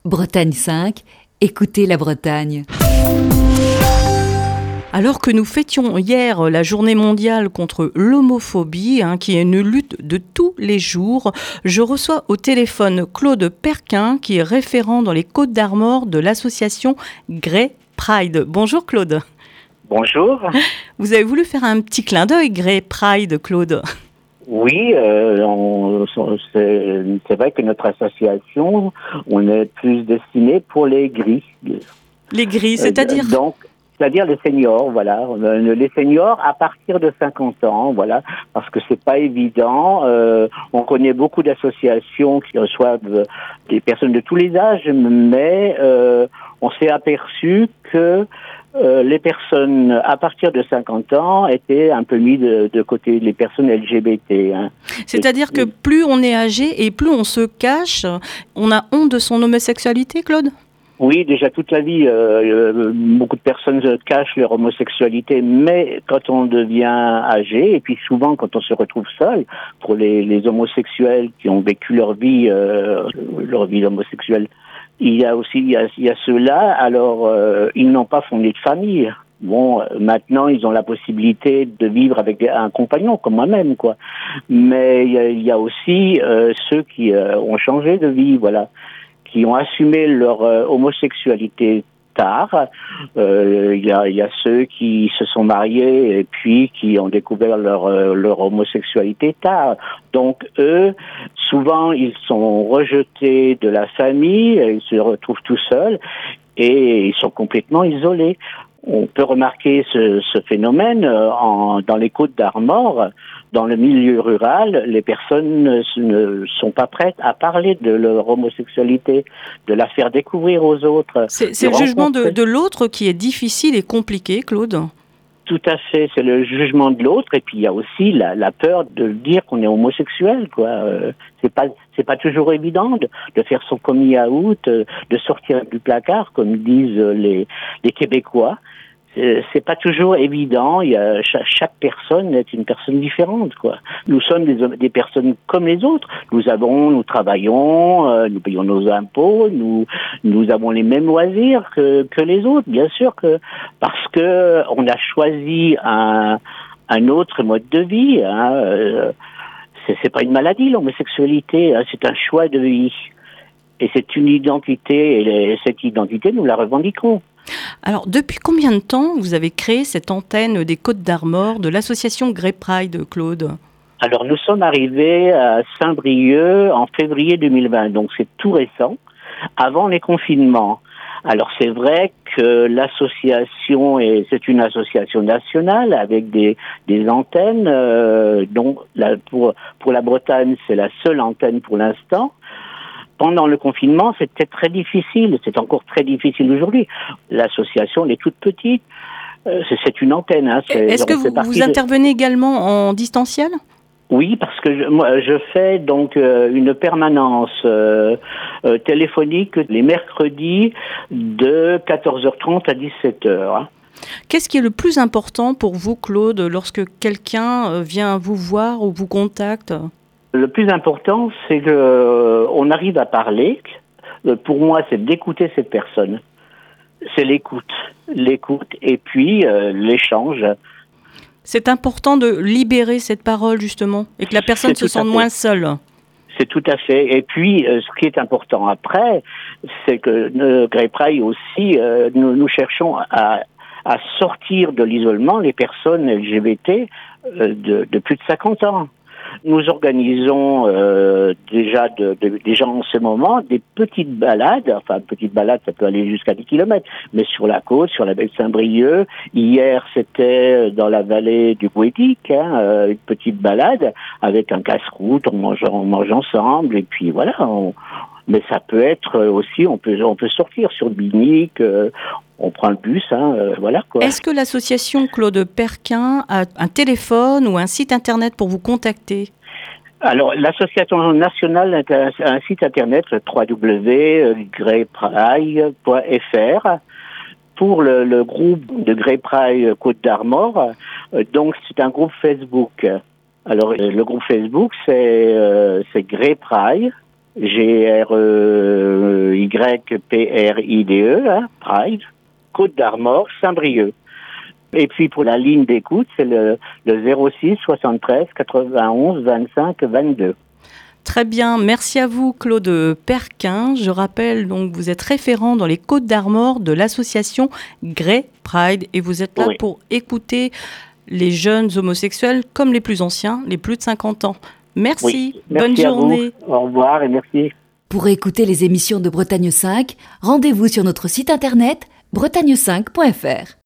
Bretagne 5, écoutez la Bretagne. Alors que nous fêtions hier la journée mondiale contre l'homophobie, qui est une lutte de tous les jours, je reçois au téléphone Claude Perquin, qui est référent dans les Côtes-d'Armor de l'association Grey Pride. Bonjour Claude. Bonjour. Vous avez voulu faire un petit clin d'œil, Grey Pride, Claude. Oui, c'est vrai que notre association, on est plus destiné pour les gris. Les gris, c'est-à-dire C'est-à-dire les seniors, voilà. Les seniors à partir de 50 ans, voilà, parce que c'est pas évident. On connaît beaucoup d'associations qui reçoivent des personnes de tous les âges, mais on s'est aperçu que les personnes à partir de 50 ans étaient un peu mis de côté, les personnes LGBT. C'est-à-dire que plus on est âgé et plus on se cache, on a honte de son homosexualité, Claude ? Oui, déjà toute la vie, beaucoup de personnes cachent leur homosexualité, mais quand on devient âgé, et puis souvent quand on se retrouve seul, pour les homosexuels qui ont vécu leur vie homosexuelle, il y a ceux-là, alors ils n'ont pas fondé de famille. Bon, maintenant ils ont la possibilité de vivre avec un compagnon comme moi-même, quoi. Mais il y a aussi ceux qui ont changé de vie, voilà, qui ont assumé leur homosexualité tard. Il y a ceux qui se sont mariés et puis qui ont découvert leur homosexualité tard. Donc eux, souvent, ils sont rejetés de la famille, ils se retrouvent tout seuls et ils sont complètement isolés. On peut remarquer ce phénomène dans les Côtes-d'Armor. Dans le milieu rural, les personnes ne sont pas prêtes à parler de leur homosexualité, de la faire découvrir aux autres. C'est le jugement de l'autre qui est difficile et compliqué, Claude. Tout à fait, c'est le jugement de l'autre, et puis il y a aussi la peur de dire qu'on est homosexuel, quoi. C'est pas toujours évident de faire son coming out, de sortir du placard, comme disent les Québécois. C'est pas toujours évident. Il y a chaque personne est une personne différente, quoi. Nous sommes des personnes comme les autres. Nous travaillons, nous payons nos impôts, nous avons les mêmes loisirs que les autres, bien sûr, parce que on a choisi un autre mode de vie. C'est pas une maladie, l'homosexualité. C'est un choix de vie. Et c'est une identité, et cette identité, nous la revendiquons. Alors, depuis combien de temps vous avez créé cette antenne des Côtes-d'Armor de l'association Grey Pride, Claude ? Alors, nous sommes arrivés à Saint-Brieuc en février 2020, donc c'est tout récent, avant les confinements. Alors, c'est vrai que l'association, c'est une association nationale avec des antennes, dont pour la Bretagne, c'est la seule antenne pour l'instant. Pendant le confinement, c'était très difficile. C'est encore très difficile aujourd'hui. L'association, elle est toute petite. C'est une antenne. Est-ce que vous intervenez également en distanciel ? Oui, parce que je fais donc une permanence téléphonique les mercredis de 14h30 à 17h. Qu'est-ce qui est le plus important pour vous, Claude, lorsque quelqu'un vient vous voir ou vous contacte ? Le plus important, c'est que on arrive à parler. Pour moi, c'est d'écouter cette personne. C'est l'écoute et puis l'échange. C'est important de libérer cette parole, justement, et que la personne se sente moins seule. C'est tout à fait. Et puis, ce qui est important après, c'est que Grey Pride aussi, nous cherchons à sortir de l'isolement les personnes LGBT de plus de 50 ans. Nous organisons déjà en ce moment des petites balades. Enfin, petites balades, ça peut aller jusqu'à 10 kilomètres, mais sur la côte, sur la baie de Saint-Brieuc. Hier, c'était dans la vallée du Gouédic, une petite balade avec un casse-croûte, on mange ensemble, et puis voilà. Mais ça peut être aussi, on peut sortir sur Binic, on prend le bus, voilà quoi. Est-ce que l'association Claude Perquin a un téléphone ou un site internet pour vous contacter ? Alors, l'association nationale a un site internet, www.greypride.fr. Pour le groupe de Grey Pride Côtes-d'Armor, donc c'est un groupe Facebook. Alors, le groupe Facebook, c'est Grey Pride G-R-E-Y-P-R-I-D-E, hein, Pride, Côte d'Armor, Saint-Brieuc. Et puis pour la ligne d'écoute, c'est le 06 73 91 25 22. Très bien, merci à vous Claude Perquin. Je rappelle donc vous êtes référent dans les Côtes d'Armor de l'association Grey Pride et vous êtes là pour écouter les jeunes homosexuels comme les plus anciens, les plus de 50 ans. Merci, bonne journée. Au revoir et merci. Pour écouter les émissions de Bretagne 5, rendez-vous sur notre site internet bretagne5.fr.